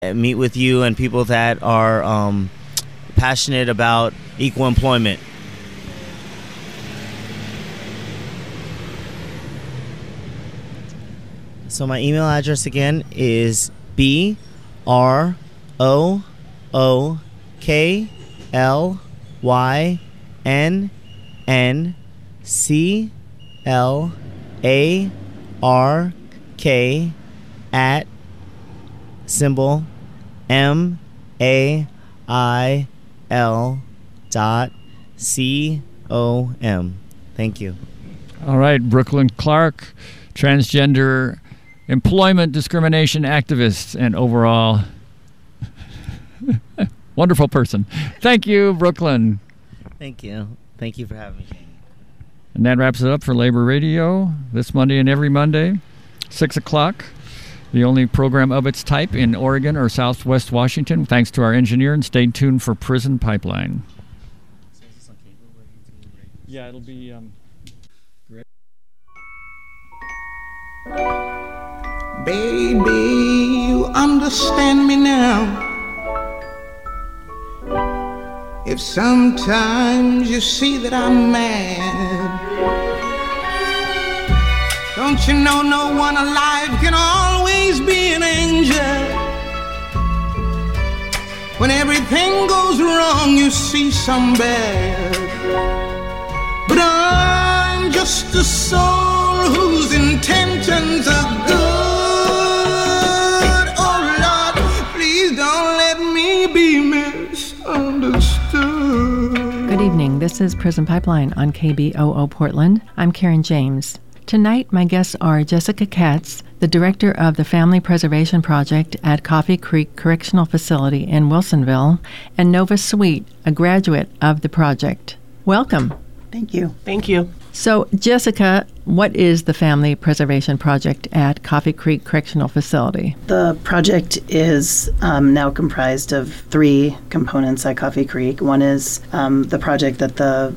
meet with you and people that are passionate about equal employment. So my email address again is BROOKLYNCLARK at symbol MAIL.com. Thank you. All right, Brooklyn Clark, transgender employment discrimination activist and overall wonderful person. Thank you, Brooklyn. Thank you. Thank you for having me. And that wraps it up for Labor Radio this Monday and every Monday, 6 o'clock. The only program of its type in Oregon or Southwest Washington. Thanks to our engineer, and stay tuned for Prison Pipeline. So is this on cable? Yeah, it'll be great. Baby, you understand me now. If sometimes you see that I'm mad, don't you know no one alive can always be an angel? When everything goes wrong, you see some bad. But I'm just a soul whose intentions are good. Oh Lord, please don't let me be misunderstood. Good evening. This is Prison Pipeline on KBOO Portland. I'm Karen James. Tonight, my guests are Jessica Katz, the director of the Family Preservation Project at Coffee Creek Correctional Facility in Wilsonville, and Nova Sweet, a graduate of the project. Welcome. Thank you. Thank you. So, Jessica, what is the Family Preservation Project at Coffee Creek Correctional Facility? The project is now comprised of 3 components at Coffee Creek. One is the project that the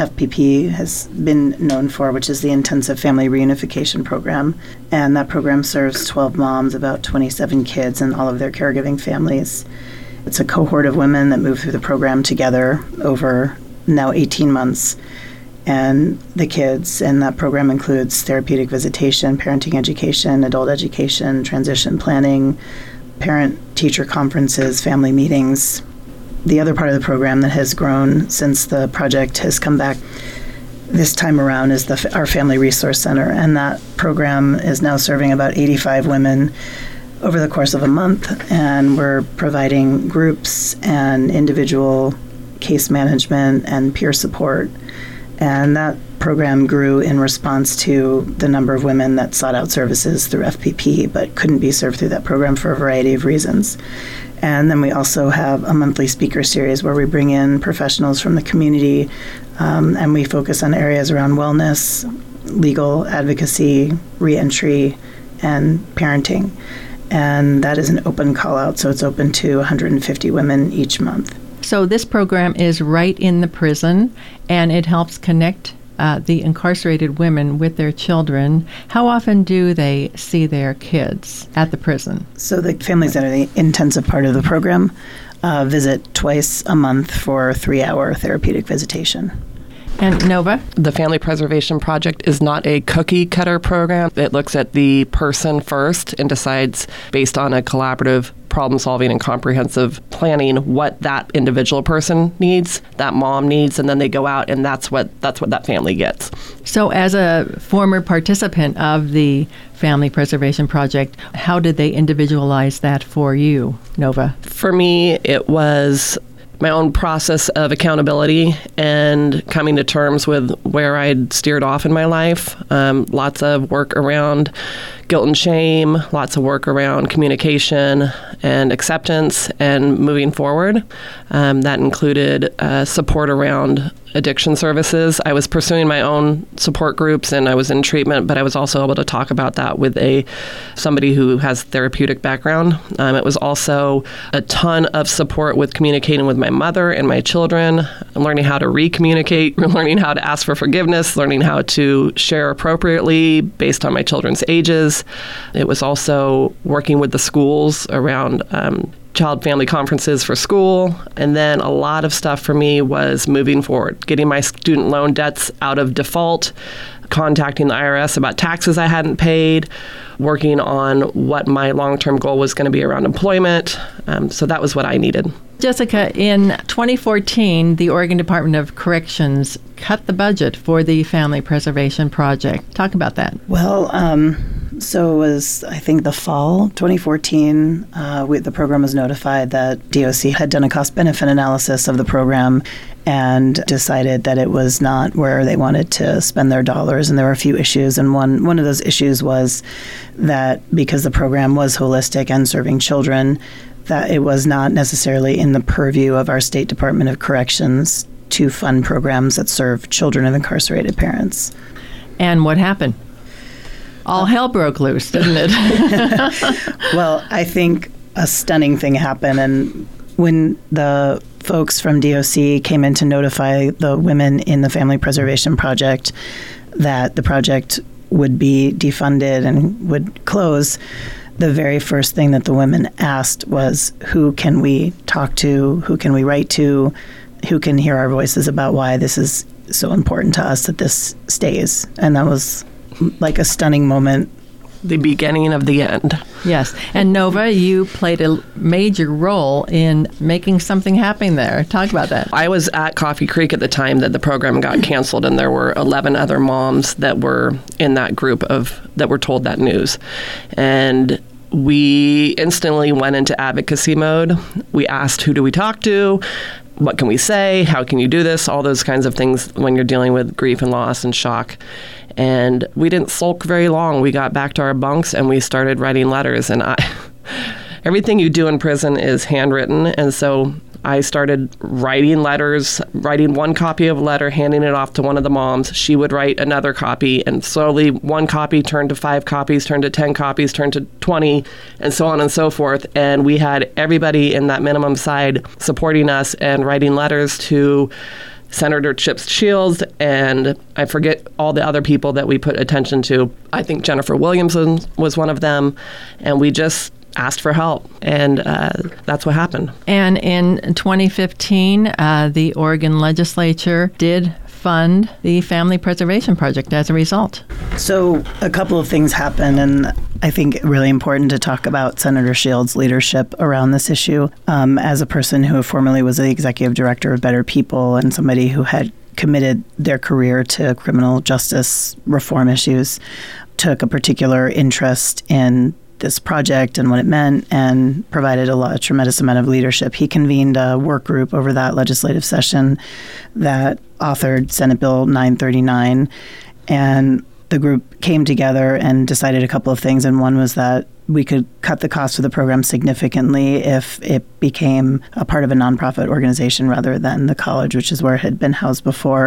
FPP has been known for, which is the Intensive Family Reunification Program. And that program serves 12 moms, about 27 kids, and all of their caregiving families. It's a cohort of women that move through the program together over now 18 months. And the kids in that program includes therapeutic visitation, parenting education, adult education, transition planning, parent-teacher conferences, family meetings. The other part of the program that has grown since the project has come back this time around is our Family Resource Center, and that program is now serving about 85 women over the course of a month, and we're providing groups and individual case management and peer support. And that program grew in response to the number of women that sought out services through FPP but couldn't be served through that program for a variety of reasons. And then we also have a monthly speaker series where we bring in professionals from the community, and we focus on areas around wellness, legal advocacy, reentry, and parenting. And that is an open call out, so it's open to 150 women each month. So this program is right in the prison, and it helps connect the incarcerated women with their children. How often do they see their kids at the prison? So the families that are the intensive part of the program visit twice a month for a 3-hour therapeutic visitation. And Nova? The Family Preservation Project is not a cookie-cutter program. It looks at the person first and decides, based on a collaborative problem-solving and comprehensive planning, what that individual person needs, that mom needs, and then they go out, and that's what that family gets. So as a former participant of the Family Preservation Project, how did they individualize that for you, Nova? For me, it was my own process of accountability and coming to terms with where I'd steered off in my life. Lots of work around guilt and shame, lots of work around communication and acceptance and moving forward. That included support around addiction services. I was pursuing my own support groups and I was in treatment, but I was also able to talk about that with somebody who has therapeutic background. It was also a ton of support with communicating with my mother and my children, learning how to re-communicate, learning how to ask for forgiveness, learning how to share appropriately based on my children's ages. families. It was also working with the schools around child family conferences for school. And then a lot of stuff for me was moving forward, getting my student loan debts out of default, contacting the IRS about taxes I hadn't paid, working on what my long-term goal was going to be around employment. So that was what I needed. Jessica, in 2014, the Oregon Department of Corrections cut the budget for the Family Preservation Project. Talk about that. Well, so it was, I think, the fall 2014, the program was notified that DOC had done a cost-benefit analysis of the program and decided that it was not where they wanted to spend their dollars. And there were a few issues. And one of those issues was that because the program was holistic and serving children, that it was not necessarily in the purview of our State Department of Corrections to fund programs that serve children of incarcerated parents. And what happened? All hell broke loose, didn't it? Well, I think a stunning thing happened. And when the folks from DOC came in to notify the women in the Family Preservation Project that the project would be defunded and would close, the very first thing that the women asked was, who can we talk to? Who can we write to? Who can hear our voices about why this is so important to us that this stays? And that was like a stunning moment. The beginning of the end. Yes. And Nova, you played a major role in making something happen there. Talk about that. I was at Coffee Creek at the time that the program got canceled, and there were 11 other moms that were in that group that were told that news. And we instantly went into advocacy mode. We asked, who do we talk to? What can we say? How can you do this? All those kinds of things when you're dealing with grief and loss and shock. And we didn't sulk very long. We got back to our bunks and we started writing letters. And everything you do in prison is handwritten. And so I started writing letters, writing one copy of a letter, handing it off to one of the moms. She would write another copy, and slowly one copy turned to 5 copies, turned to 10 copies, turned to 20, and so on and so forth. And we had everybody in that minimum side supporting us and writing letters to Senator Chip Shields, and I forget all the other people that we put attention to. I think Jennifer Williamson was one of them, and we just asked for help, and that's what happened. And in 2015, the Oregon legislature did fund the Family Preservation Project as a result. So a couple of things happened, and I think really important to talk about Senator Shields' leadership around this issue. As a person who formerly was the executive director of Better People and somebody who had committed their career to criminal justice reform issues, took a particular interest in this project and what it meant, and provided a tremendous amount of leadership. He convened a work group over that legislative session that authored Senate Bill 939, and the group came together and decided a couple of things, and one was that we could cut the cost of the program significantly if it became a part of a nonprofit organization rather than the college, which is where it had been housed before,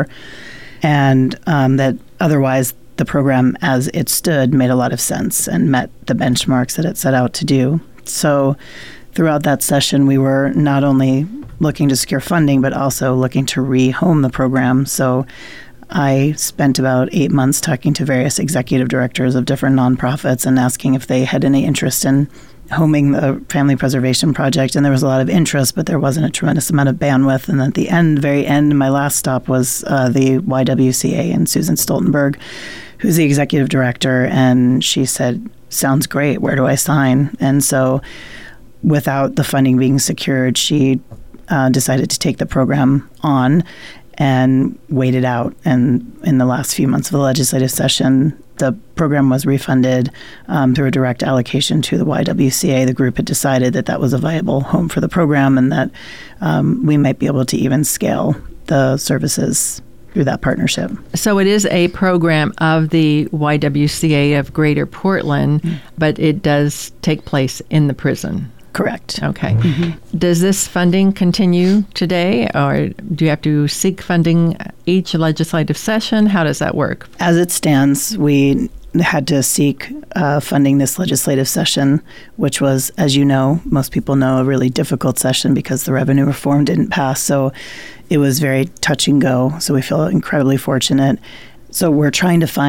and that otherwise the program as it stood made a lot of sense and met the benchmarks that it set out to do. So throughout that session, we were not only looking to secure funding, but also looking to rehome the program. So I spent about 8 months talking to various executive directors of different nonprofits and asking if they had any interest in homing the Family Preservation Project. And there was a lot of interest, but there wasn't a tremendous amount of bandwidth. And at the very end, my last stop was the YWCA and Susan Stoltenberg, who's the executive director, and she said, sounds great, where do I sign? And so without the funding being secured, she decided to take the program on and wait it out. And in the last few months of the legislative session, the program was refunded through a direct allocation to the YWCA. The group had decided that that was a viable home for the program and that we might be able to even scale the services through that partnership. So it is a program of the YWCA of Greater Portland, but it does take place in the prison. Correct. Okay. Mm-hmm. Does this funding continue today, or do you have to seek funding each legislative session? How does that work? As it stands, we had to seek funding this legislative session, which was, as you know, most people know, a really difficult session because the revenue reform didn't pass. So it was very touch and go. So we feel incredibly fortunate. So we're trying to find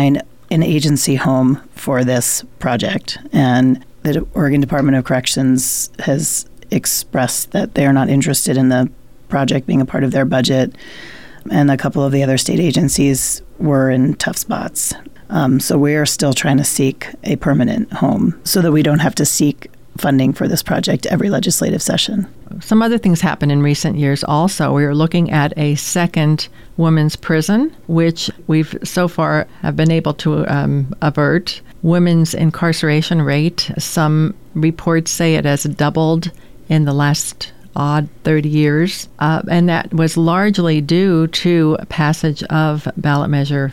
an agency home for this project. And the Oregon Department of Corrections has expressed that they are not interested in the project being a part of their budget. And a couple of the other state agencies were in tough spots. So we are still trying to seek a permanent home so that we don't have to seek funding for this project every legislative session. Some other things happened in recent years also. We are looking at a second women's prison, which we've so far have been able to avert. Women's incarceration rate, some reports say it has doubled in the last 30 years, and that was largely due to passage of ballot measure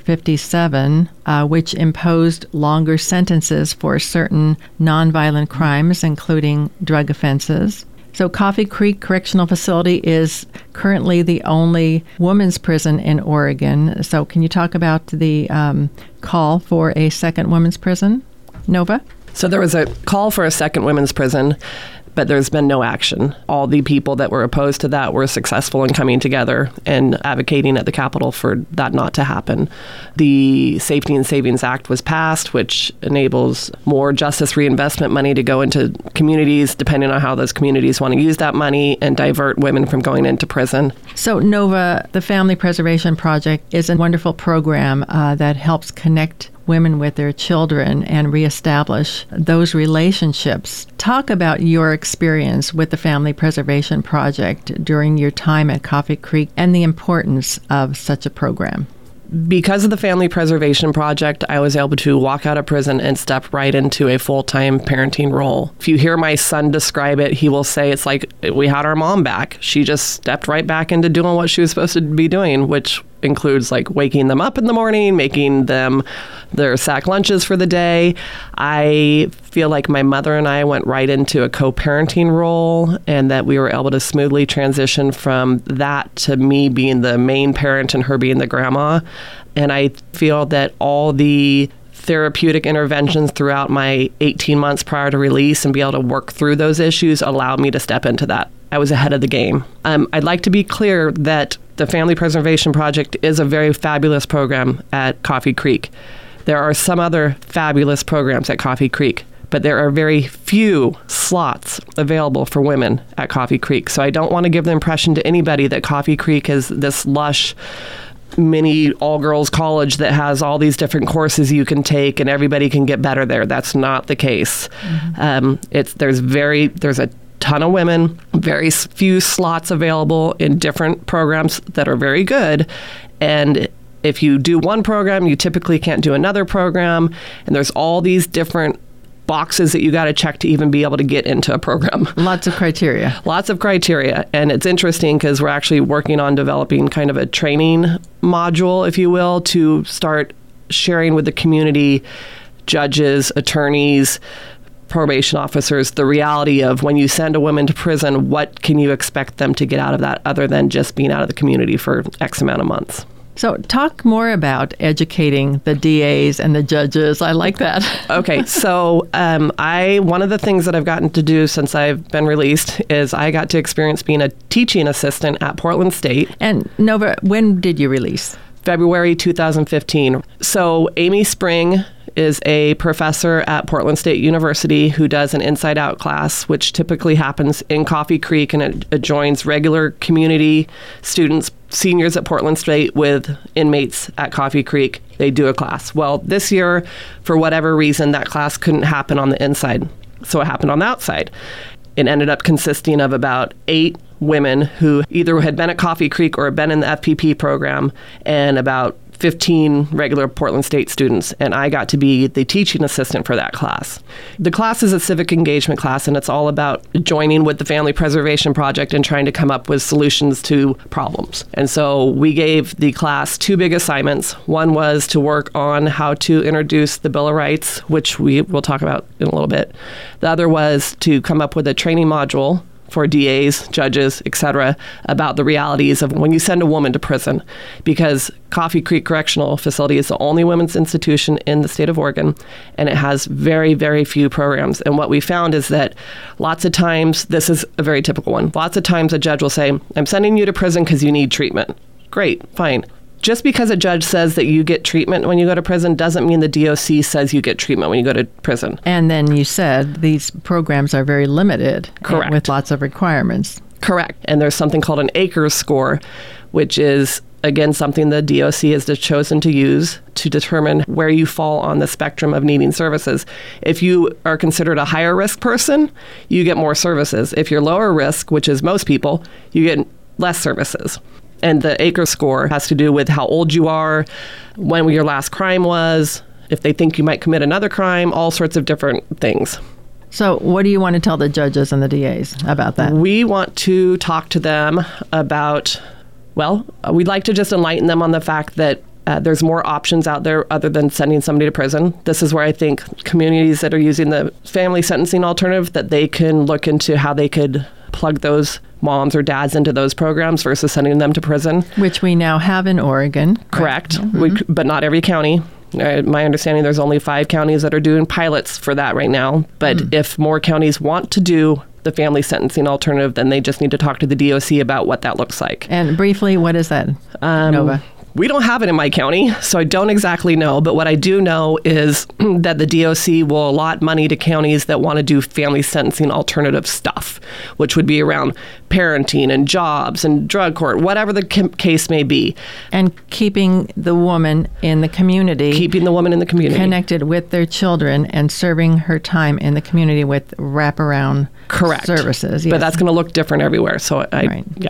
57, which imposed longer sentences for certain nonviolent crimes, including drug offenses. So Coffee Creek Correctional Facility is currently the only women's prison in Oregon. So can you talk about the call for a second women's prison? Nova? So there was a call for a second women's prison, but there's been no action. All the people that were opposed to that were successful in coming together and advocating at the Capitol for that not to happen. The Safety and Savings Act was passed, which enables more justice reinvestment money to go into communities, depending on how those communities want to use that money, and divert women from going into prison. So Nova, the Family Preservation Project, is a wonderful program that helps connect women with their children and reestablish those relationships. Talk about your experience with the Family Preservation Project during your time at Coffee Creek and the importance of such a program. Because of the Family Preservation Project, I was able to walk out of prison and step right into a full-time parenting role. If you hear my son describe it, he will say it's like we had our mom back. She just stepped right back into doing what she was supposed to be doing, which includes like waking them up in the morning, making them their sack lunches for the day. I feel like my mother and I went right into a co-parenting role, and that we were able to smoothly transition from that to me being the main parent and her being the grandma. And I feel that all the therapeutic interventions throughout my 18 months prior to release and be able to work through those issues allowed me to step into that. I was ahead of the game. I'd like to be clear that the Family Preservation Project is a very fabulous program at Coffee Creek. There are some other fabulous programs at Coffee Creek, but there are very few slots available for women at Coffee Creek. So I don't want to give the impression to anybody that Coffee Creek is this lush mini all-girls college that has all these different courses you can take and everybody can get better there. That's not the case. Mm-hmm. There's a ton of women, very few slots available in different programs that are very good. And if you do one program, you typically can't do another program. And there's all these different boxes that you got to check to even be able to get into a program. Lots of criteria. Lots of criteria. And it's interesting because we're actually working on developing kind of a training module, if you will, to start sharing with the community, judges, attorneys, probation officers, the reality of when you send a woman to prison, what can you expect them to get out of that other than just being out of the community for X amount of months? So talk more about educating the DAs and the judges. I like that. Okay, so one of the things that I've gotten to do since I've been released is I got to experience being a teaching assistant at Portland State. And Nova, when did you release? February 2015. So Amy Spring is a professor at Portland State University who does an Inside Out class, which typically happens in Coffee Creek, and it joins regular community students, seniors at Portland State with inmates at Coffee Creek. They do a class. Well, this year, for whatever reason, that class couldn't happen on the inside, so it happened on the outside. It ended up consisting of about 8 women who either had been at Coffee Creek or had been in the FPP program, and about 15 regular Portland State students, and I got to be the teaching assistant for that class. The class is a civic engagement class, and it's all about joining with the Family Preservation Project and trying to come up with solutions to problems. And so we gave the class 2 big assignments. One was to work on how to introduce the Bill of Rights, which we will talk about in a little bit. The other was to come up with a training module for DAs, judges, etc., about the realities of when you send a woman to prison, because Coffee Creek Correctional Facility is the only women's institution in the state of Oregon, and it has very, very few programs. And what we found is that lots of times, this is a very typical one, lots of times a judge will say, I'm sending you to prison because you need treatment. Great, fine. just because a judge says that you get treatment when you go to prison doesn't mean the DOC says you get treatment when you go to prison. And then you said these programs are very limited. Correct. With lots of requirements. Correct. And there's something called an ACRS score, which is, again, something the DOC has chosen to use to determine where you fall on the spectrum of needing services. If you are considered a higher risk person, you get more services. If you're lower risk, which is most people, you get less services. And the ACRS score has to do with how old you are, when your last crime was, if they think you might commit another crime, all sorts of different things. So what do you want to tell the judges and the DAs about that? We want to talk to them about, well, we'd like to just enlighten them on the fact that there's more options out there other than sending somebody to prison. This is where I think communities that are using the family sentencing alternative, that they can look into how they could plug those moms or dads into those programs versus sending them to prison. Which we now have in Oregon. Correct, but not every county. My understanding, there's only 5 counties that are doing pilots for that right now. But if more counties want to do the family sentencing alternative, then they just need to talk to the DOC about what that looks like. And briefly, what is that, Nova? We don't have it in my county, so I don't exactly know. But what I do know is that the DOC will allot money to counties that want to do family sentencing alternative stuff, which would be around parenting and jobs and drug court, whatever the case may be. And keeping the woman in the community. Keeping the woman in the community. Connected with their children and serving her time in the community with wraparound services. Yes. But that's going to look different everywhere. So yeah.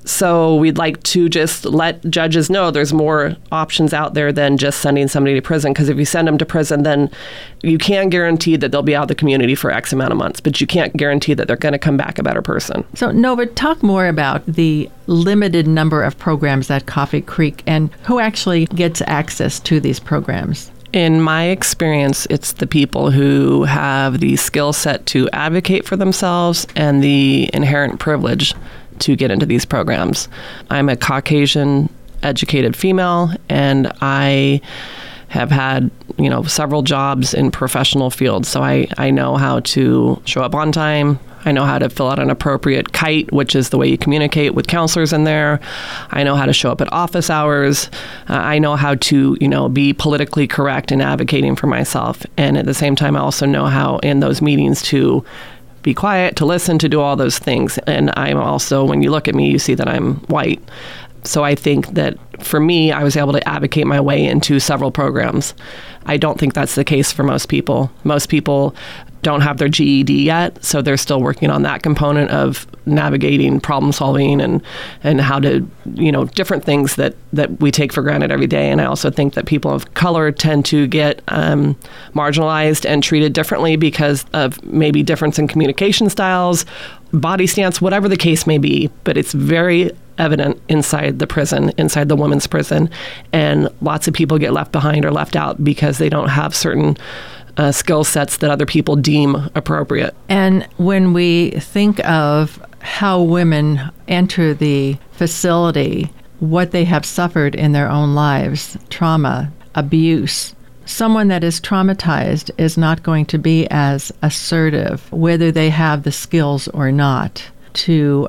So we'd like to just let judges know there's more options out there than just sending somebody to prison. Because if you send them to prison, then you can guarantee that they'll be out of the community for X amount of months. But you can't guarantee that they're going to come back a better person. So Nova, talk more about the limited number of programs at Coffee Creek and who actually gets access to these programs. In my experience, it's the people who have the skill set to advocate for themselves and the inherent privilege to get into these programs. I'm a Caucasian educated female, and I have had, several jobs in professional fields. So I know how to show up on time. I know how to fill out an appropriate kite, which is the way you communicate with counselors in there. I know how to show up at office hours. I know how to, be politically correct in advocating for myself. And at the same time, I also know how in those meetings to be quiet, to listen, to do all those things. And I'm also, when you look at me, you see that I'm white. So I think that for me, I was able to advocate my way into several programs. I don't think that's the case for most people. Most people don't have their GED yet, so they're still working on that component of navigating problem solving and how to, different things that we take for granted every day. And I also think that people of color tend to get marginalized and treated differently because of maybe difference in communication styles, body stance, whatever the case may be. But it's very evident inside the prison, inside the women's prison, and lots of people get left behind or left out because they don't have certain skill sets that other people deem appropriate. And when we think of how women enter the facility, what they have suffered in their own lives, trauma, abuse, someone that is traumatized is not going to be as assertive, whether they have the skills or not, to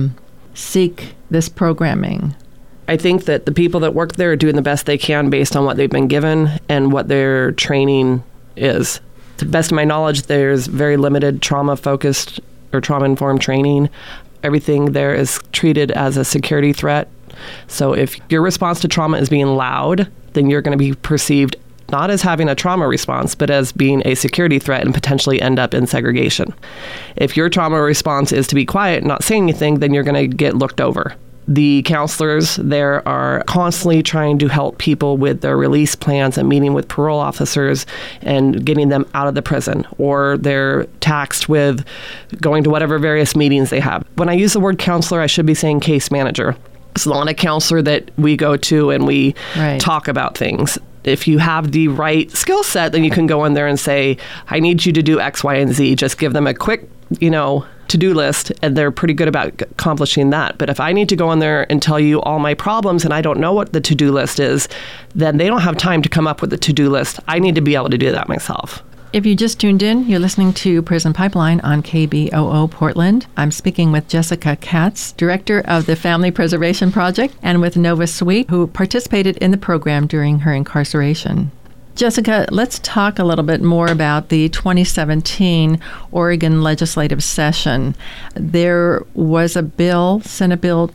seek this programming. I think that the people that work there are doing the best they can based on what they've been given and what their training is. To the best of my knowledge, there's very limited trauma-focused or trauma-informed training. Everything there is treated as a security threat. So if your response to trauma is being loud, then you're going to be perceived not as having a trauma response, but as being a security threat and potentially end up in segregation. If your trauma response is to be quiet and not say anything, then you're going to get looked over. The counselors there are constantly trying to help people with their release plans and meeting with parole officers and getting them out of the prison, or they're taxed with going to whatever various meetings they have. When I use the word counselor, I should be saying case manager. It's not a counselor that we go to and we talk about things. If you have the right skill set, then you can go in there and say, I need you to do X, Y, and Z. Just give them a quick, to-do list, and they're pretty good about accomplishing that. But if I need to go in there and tell you all my problems and I don't know what the to-do list is, then they don't have time to come up with the to-do list. I need to be able to do that myself. If you just tuned in, you're listening to Prison Pipeline on KBOO Portland. I'm speaking with Jessica Katz, director of the Family Preservation Project, and with Nova Sweet, who participated in the program during her incarceration. Jessica, let's talk a little bit more about the 2017 Oregon legislative session. There was a bill, Senate Bill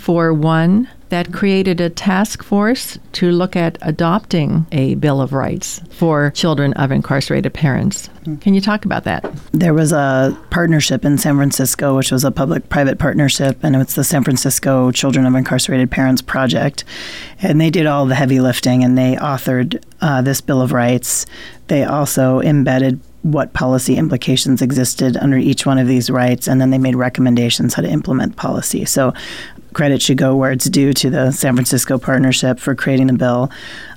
241, that created a task force to look at adopting a Bill of Rights for children of incarcerated parents. Can you talk about that? There was a partnership in San Francisco, which was a public-private partnership, and it's the San Francisco Children of Incarcerated Parents Project. And they did all the heavy lifting, and they authored this Bill of Rights. They also embedded what policy implications existed under each one of these rights, and then they made recommendations how to implement policy. So credit should go where it's due to the San Francisco partnership for creating the bill.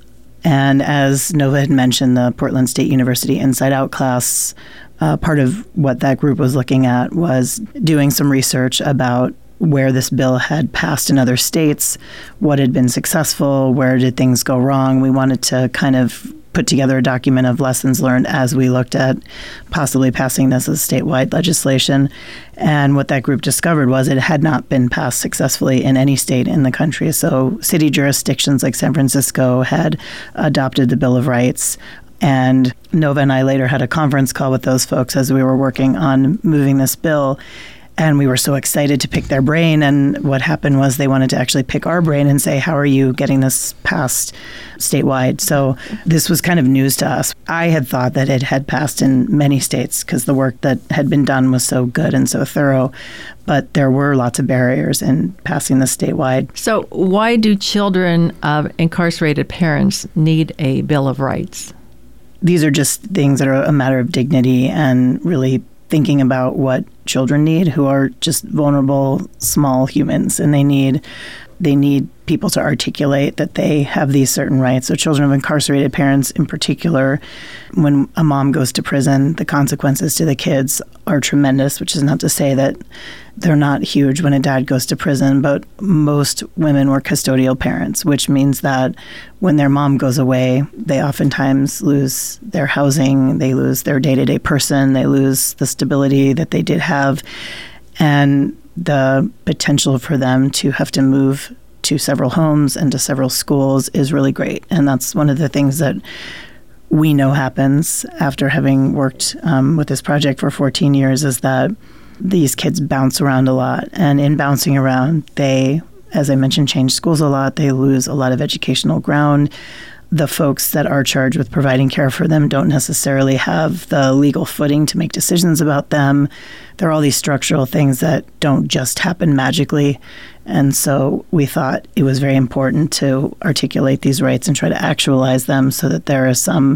And as Nova had mentioned, the Portland State University Inside Out class, part of what that group was looking at was doing some research about where this bill had passed in other states, what had been successful, where did things go wrong. We wanted to kind of put together a document of lessons learned as we looked at possibly passing this as statewide legislation. And what that group discovered was it had not been passed successfully in any state in the country. So city jurisdictions like San Francisco had adopted the Bill of Rights. And Nova and I later had a conference call with those folks as we were working on moving this bill. And we were so excited to pick their brain. And what happened was they wanted to actually pick our brain and say, how are you getting this passed statewide? So this was kind of news to us. I had thought that it had passed in many states because the work that had been done was so good and so thorough. But there were lots of barriers in passing this statewide. So why do children of incarcerated parents need a Bill of Rights? These are just things that are a matter of dignity and really thinking about what children need, who are just vulnerable, small humans, and they need people to articulate that they have these certain rights. So children of incarcerated parents in particular, when a mom goes to prison, the consequences to the kids are tremendous, which is not to say that they're not huge when a dad goes to prison, but most women were custodial parents, which means that when their mom goes away, they oftentimes lose their housing, they lose their day-to-day person, they lose the stability that they did have, and the potential for them to have to move to several homes and to several schools is really great. And that's one of the things that we know happens after having worked with this project for 14 years is that these kids bounce around a lot. And in bouncing around, they, as I mentioned, change schools a lot. They lose a lot of educational ground. The folks that are charged with providing care for them don't necessarily have the legal footing to make decisions about them. There are all these structural things that don't just happen magically. And so we thought it was very important to articulate these rights and try to actualize them so that there is some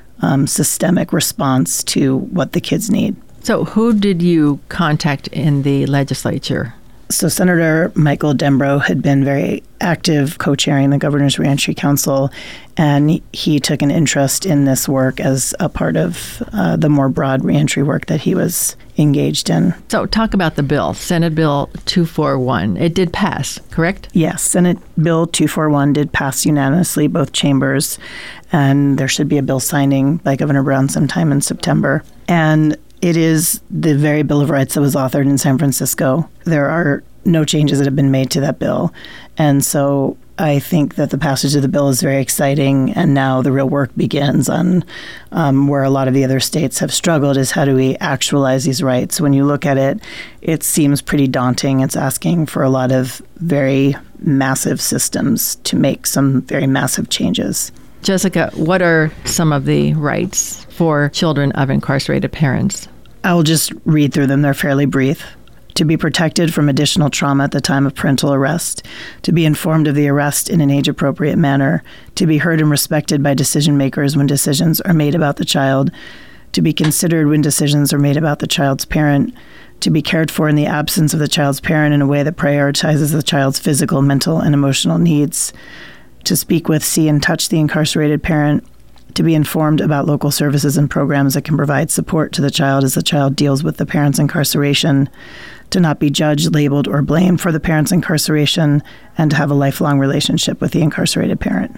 systemic response to what the kids need. So who did you contact in the legislature? So Senator Michael Dembrow had been very active co-chairing the Governor's Reentry Council, and he took an interest in this work as a part of the more broad reentry work that he was engaged in. So talk about the bill, Senate Bill 241. It did pass, correct? Yes, Senate Bill 241 did pass unanimously, both chambers, and there should be a bill signing by Governor Brown sometime in September. And it is the very Bill of Rights that was authored in San Francisco. There are no changes that have been made to that bill. And so I think that the passage of the bill is very exciting. And now the real work begins on where a lot of the other states have struggled is how do we actualize these rights? When you look at it, it seems pretty daunting. It's asking for a lot of very massive systems to make some very massive changes. Jessica, what are some of the rights for children of incarcerated parents? I'll just read through them. They're fairly brief. To be protected from additional trauma at the time of parental arrest, to be informed of the arrest in an age-appropriate manner, to be heard and respected by decision makers when decisions are made about the child, to be considered when decisions are made about the child's parent, to be cared for in the absence of the child's parent in a way that prioritizes the child's physical, mental, and emotional needs, to speak with, see, and touch the incarcerated parent, to be informed about local services and programs that can provide support to the child as the child deals with the parent's incarceration, to not be judged, labeled, or blamed for the parent's incarceration, and to have a lifelong relationship with the incarcerated parent.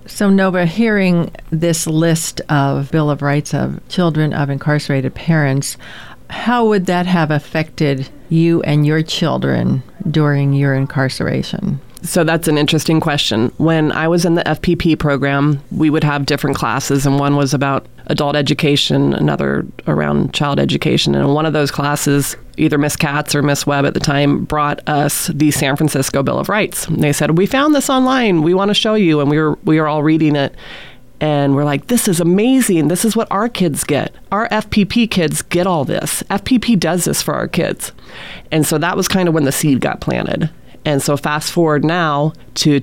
So, Nova, hearing this list of Bill of Rights of children of incarcerated parents, how would that have affected you and your children during your incarceration? So that's an interesting question. When I was in the FPP program, we would have different classes, and one was about adult education, another around child education. And in one of those classes, either Miss Katz or Miss Webb at the time brought us the San Francisco Bill of Rights. And they said, "We found this online. We want to show you." And we were all reading it. And we're like, "This is amazing. This is what our kids get. Our FPP kids get all this. FPP does this for our kids." And so that was kind of when the seed got planted. And so fast forward now to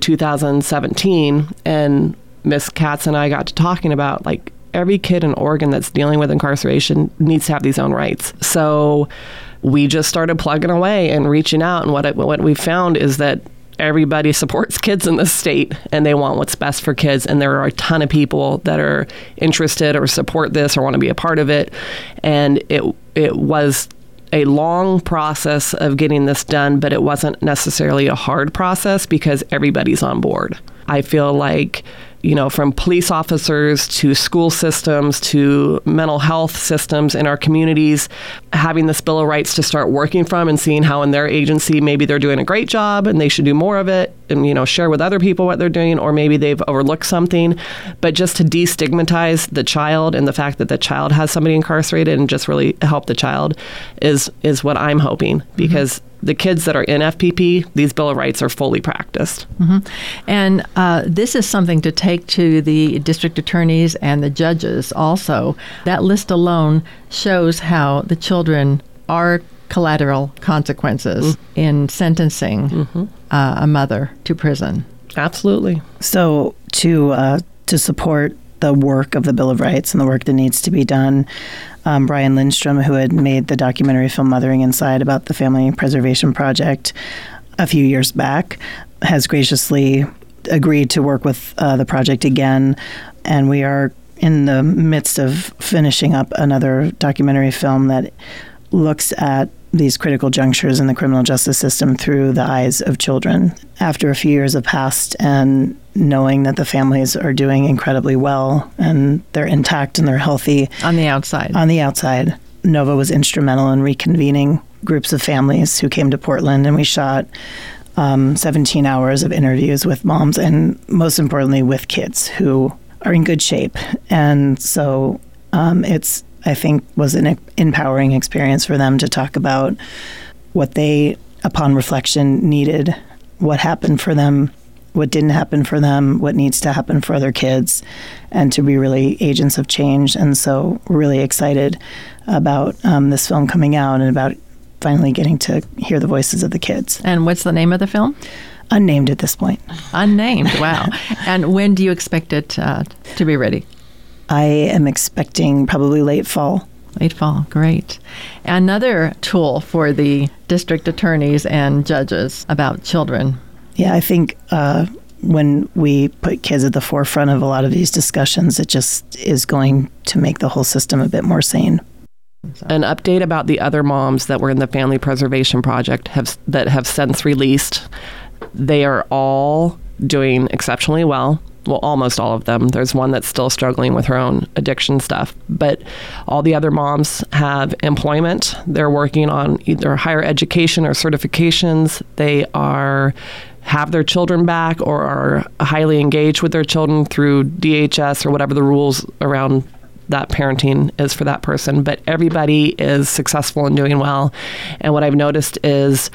2017, and Miss Katz and I got to talking about, like, every kid in Oregon that's dealing with incarceration needs to have these own rights. So we just started plugging away and reaching out. And what we found is that everybody supports kids in this state, and they want what's best for kids. And there are a ton of people that are interested or support this or want to be a part of it. And it was a long process of getting this done, but it wasn't necessarily a hard process because everybody's on board. I feel like, from police officers to school systems to mental health systems in our communities, having this Bill of Rights to start working from and seeing how in their agency maybe they're doing a great job and they should do more of it and, share with other people what they're doing, or maybe they've overlooked something. But just to destigmatize the child and the fact that the child has somebody incarcerated and just really help the child is what I'm hoping, because the kids that are in FPP, these Bill of Rights are fully practiced. Mm-hmm. And this is something to take to the district attorneys and the judges also. That list alone shows how the children are collateral consequences in sentencing a mother to prison. Absolutely. So to support the work of the Bill of Rights and the work that needs to be done, Brian Lindstrom, who had made the documentary film Mothering Inside about the Family Preservation Project a few years back, has graciously agreed to work with the project again. And we are in the midst of finishing up another documentary film that looks at these critical junctures in the criminal justice system through the eyes of children. After a few years have passed and knowing that the families are doing incredibly well and they're intact and they're healthy. On the outside. Nova was instrumental in reconvening groups of families who came to Portland, and we shot 17 hours of interviews with moms and, most importantly, with kids who are in good shape. And so it's, I think, was an empowering experience for them to talk about what they, upon reflection, needed, what happened for them, what didn't happen for them, what needs to happen for other kids, and to be really agents of change. And so we're really excited about this film coming out and about finally getting to hear the voices of the kids. And what's the name of the film? Unnamed at this point. Unnamed, wow. And when do you expect it to be ready? I am expecting probably late fall. Late fall, great. Another tool for the district attorneys and judges about children. Yeah, I think when we put kids at the forefront of a lot of these discussions, it just is going to make the whole system a bit more sane. An update about the other moms that were in the Family Preservation Project that have since released. They are all doing exceptionally well. Well, almost all of them. There's one that's still struggling with her own addiction stuff. But all the other moms have employment. They're working on either higher education or certifications. They have their children back or are highly engaged with their children through DHS or whatever the rules around that parenting is for that person. But everybody is successful and doing well. And what I've noticed is,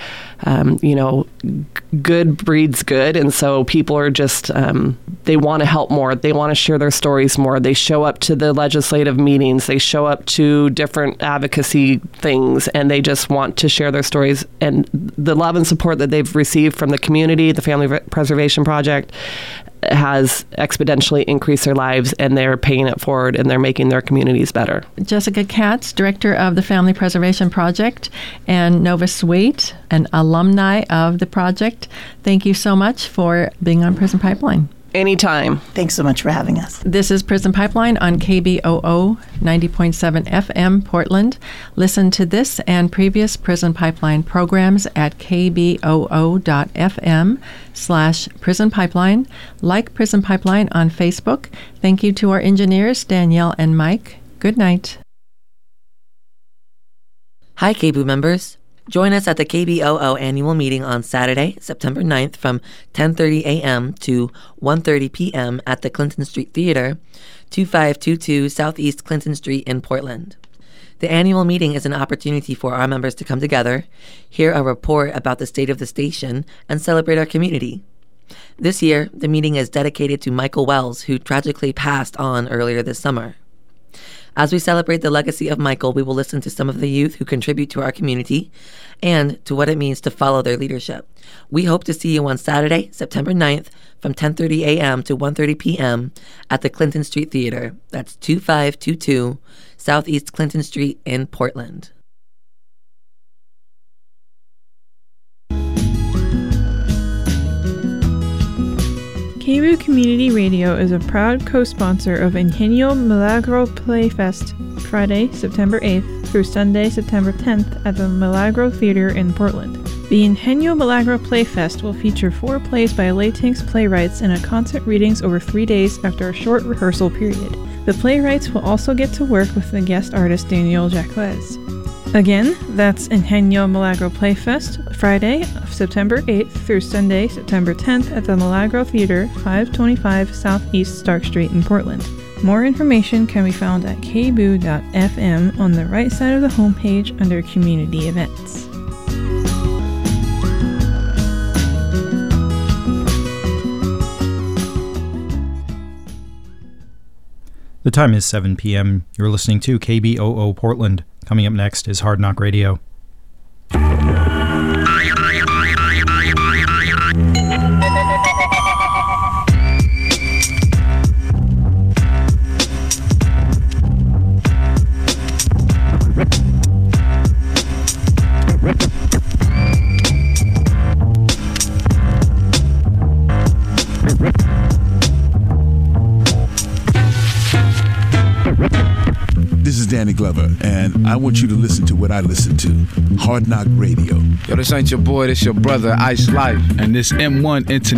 good breeds good. And so people are just, they want to help more. They want to share their stories more. They show up to the legislative meetings. They show up to different advocacy things, and they just want to share their stories. And the love and support that they've received from the community, the Family Preservation Project, has exponentially increased their lives, and they're paying it forward, and they're making their communities better. Jessica Katz, director of the Family Preservation Project, and Nova Sweet, an alumni of the project. Thank you so much for being on Prison Pipeline. Anytime. Thanks so much for having us. This is Prison Pipeline on KBOO 90.7 FM Portland. Listen to this and previous Prison Pipeline programs at kboo.fm/Prison Pipeline. Like Prison Pipeline on Facebook. Thank you to our engineers, Danielle and Mike. Good night. Hi, KBOO members. Join us at the KBOO annual meeting on Saturday, September 9th from 10:30 a.m. to 1:30 p.m. at the Clinton Street Theater, 2522 Southeast Clinton Street in Portland. The annual meeting is an opportunity for our members to come together, hear a report about the state of the station, and celebrate our community. This year, the meeting is dedicated to Michael Wells, who tragically passed on earlier this summer. As we celebrate the legacy of Michael, we will listen to some of the youth who contribute to our community and to what it means to follow their leadership. We hope to see you on Saturday, September 9th from 10:30 a.m. to 1:30 p.m. at the Clinton Street Theater. That's 2522 Southeast Clinton Street in Portland. KBOO Community Radio is a proud co-sponsor of Ingenio Milagro Playfest, Friday, September 8th through Sunday, September 10th at the Milagro Theater in Portland. The Ingenio Milagro Playfest will feature 4 plays by Latinx playwrights and a concert readings over 3 days after a short rehearsal period. The playwrights will also get to work with the guest artist Daniel Jacquez. Again, that's Ingenio Milagro Playfest, Friday, September 8th through Sunday, September 10th at the Milagro Theater, 525 Southeast Stark Street in Portland. More information can be found at kboo.fm on the right side of the homepage under Community Events. The time is 7 p.m. You're listening to KBOO Portland. Coming up next is Hard Knock Radio. This is Danny Glover, and I want you to listen to what I listen to. Hard Knock Radio. Yo, this ain't your boy, this your brother, Ice Life. And this M1 International.